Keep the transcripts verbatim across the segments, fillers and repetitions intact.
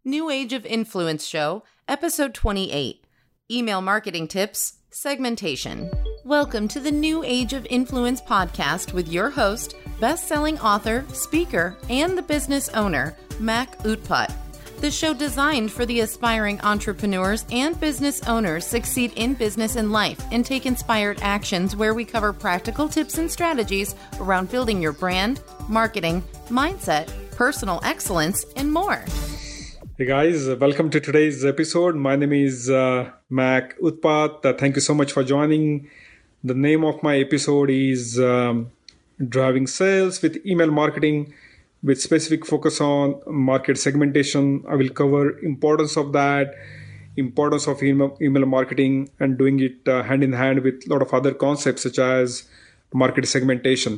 New Age of Influence Show, Episode twenty-eight, Email Marketing Tips, Segmentation. Welcome to the New Age of Influence podcast with your host, best-selling author, speaker, and the business owner, Mac Utpat. The show designed for the aspiring entrepreneurs and business owners succeed in business and life and take inspired actions where we cover practical tips and strategies around building your brand, marketing, mindset, personal excellence, and more. Hey guys, welcome to today's episode. My name is uh, Mac Utpat. Uh, thank you so much for joining. The name of my episode is um, Driving Sales with Email Marketing with specific focus on market segmentation. I will cover importance of that, importance of email, email marketing, and doing it uh, hand in hand with a lot of other concepts such as market segmentation.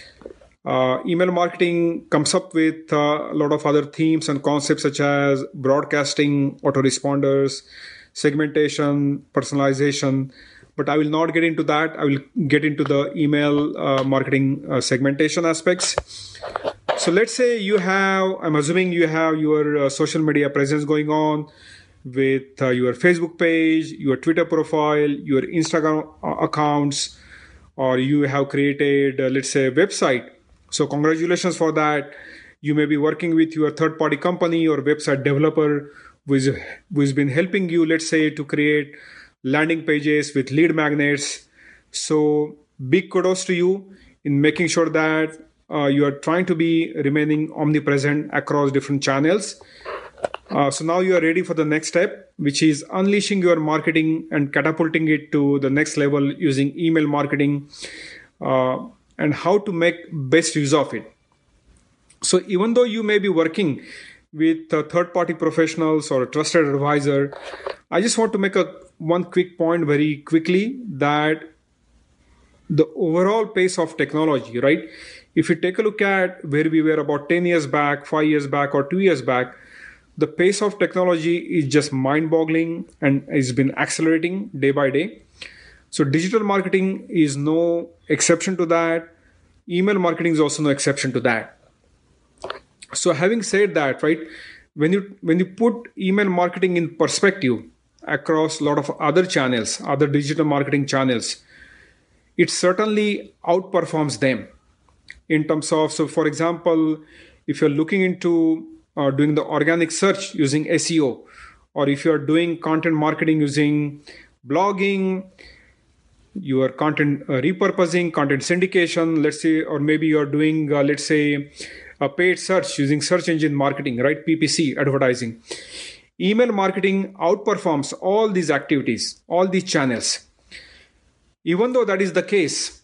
Uh, email marketing comes up with uh, a lot of other themes and concepts such as broadcasting, autoresponders, segmentation, personalization. But I will not get into that. I will get into the email uh, marketing uh, segmentation aspects. So let's say you have, I'm assuming you have your uh, social media presence going on with uh, your Facebook page, your Twitter profile, your Instagram accounts, or you have created, uh, let's say, a website. So congratulations for that. You may be working with your third-party company or website developer who is, who has been helping you, let's say, to create landing pages with lead magnets. So big kudos to you in making sure that uh, you are trying to be remaining omnipresent across different channels. Uh, so now you are ready for the next step, which is unleashing your marketing and catapulting it to the next level using email marketing. Uh, and how to make best use of it. So even though you may be working with a third-party professionals or a trusted advisor, I just want to make a one quick point very quickly that the overall pace of technology, right? If you take a look at where we were about ten years back, five years back, or two years back, the pace of technology is just mind-boggling and has been accelerating day by day. So digital marketing is no exception to that. Email marketing is also no exception to that. So having said that, right, when you when you put email marketing in perspective across a lot of other channels, other digital marketing channels, it certainly outperforms them in terms of, so for example, if you're looking into uh, doing the organic search using S E O, or if you're doing content marketing using blogging, your content uh, repurposing, content syndication, let's say, or maybe you're doing, uh, let's say, a paid search using search engine marketing, right? P P C, advertising. Email marketing outperforms all these activities, all these channels. Even though that is the case,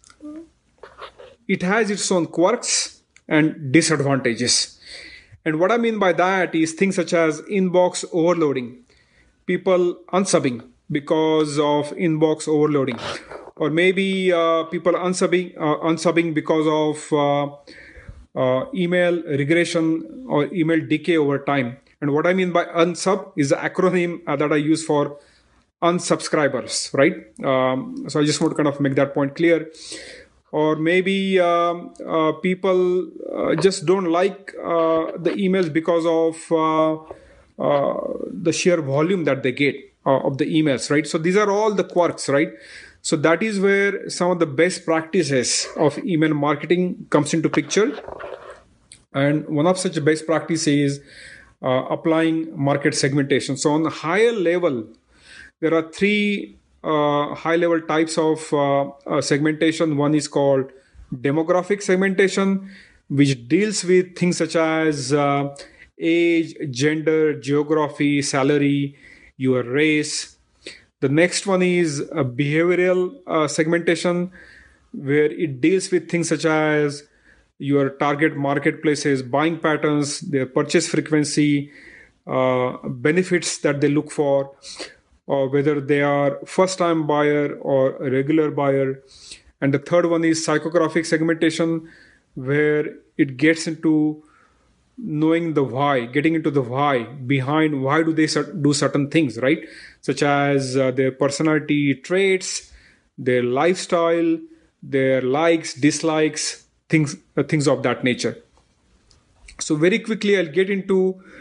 it has its own quirks and disadvantages. And what I mean by that is things such as inbox overloading, people unsubbing because of inbox overloading. Or maybe uh, people unsubbing, uh, unsubbing because of uh, uh, email regression or email decay over time. And what I mean by unsub is the acronym uh, that I use for unsubscribers, right? Um, so I just want to kind of make that point clear. Or maybe um, uh, people uh, just don't like uh, the emails because of uh, uh, the sheer volume that they get uh, of the emails, right? So these are all the quirks, right? So that is where some of the best practices of email marketing comes into picture. And one of such best practices is uh, applying market segmentation. So on a higher level, there are three uh, high level types of uh, uh, segmentation. One is called demographic segmentation, which deals with things such as uh, age, gender, geography, salary, your race. The next one is a behavioral uh, segmentation, where it deals with things such as your target marketplaces, buying patterns, their purchase frequency, uh, benefits that they look for, or whether they are first-time buyer or a regular buyer. And the third one is psychographic segmentation, where it gets into knowing the why, getting into the why behind why do they do certain things, right? Such as uh, their personality traits, their lifestyle, their likes, dislikes, things, uh, things of that nature. So very quickly, I'll get into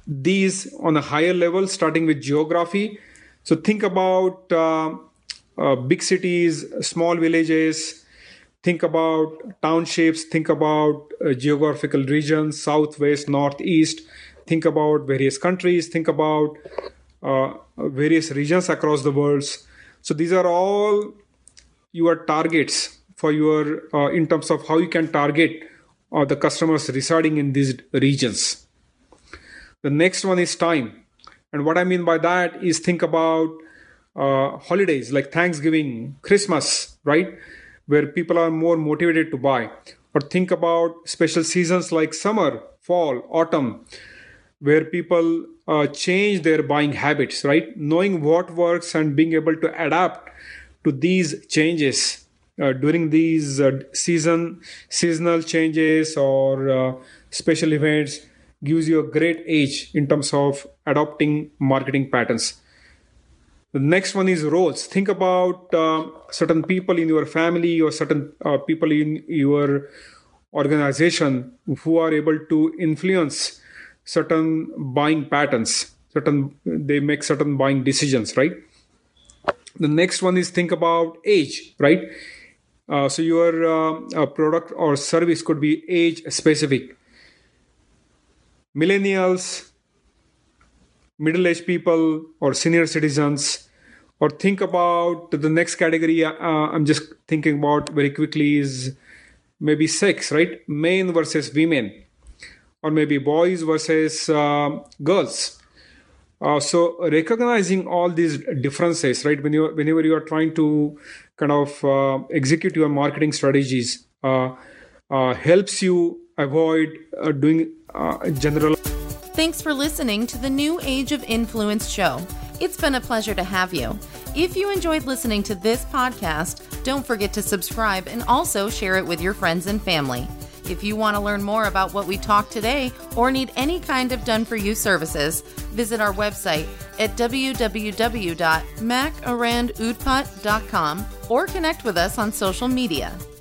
these on a higher level, starting with geography. So think about uh, uh, big cities, small villages, think about townships, think about uh, geographical regions, south, west, north, east, think about various countries, think about uh, various regions across the world. So these are all your targets for your, uh, in terms of how you can target uh, the customers residing in these regions. The next one is time. And what I mean by that is think about uh, holidays like Thanksgiving, Christmas, right? Where people are more motivated to buy. Or think about special seasons like summer, fall, autumn, where people uh, change their buying habits, right? Knowing what works and being able to adapt to these changes uh, during these uh, season, seasonal changes or uh, special events gives you a great edge in terms of adopting marketing patterns. The next one is roles. Think about uh, certain people in your family or certain uh, people in your organization who are able to influence certain buying patterns. Certain they make certain buying decisions, right? The next one is think about age, right? Uh, so your uh, product or service could be age specific. Millennials, middle-aged people, or senior citizens, or think about the next category. Uh, I'm just thinking about very quickly is maybe sex, right? Men versus women, or maybe boys versus uh, girls. Uh, so recognizing all these differences, right? When you, whenever you are trying to kind of uh, execute your marketing strategies, uh, uh, helps you avoid uh, doing uh, general. Thanks for listening to the New Age of Influence show. It's been a pleasure to have you. If you enjoyed listening to this podcast, don't forget to subscribe and also share it with your friends and family. If you want to learn more about what we talked today or need any kind of done-for-you services, visit our website at w w w dot mac arand utpat dot com or connect with us on social media.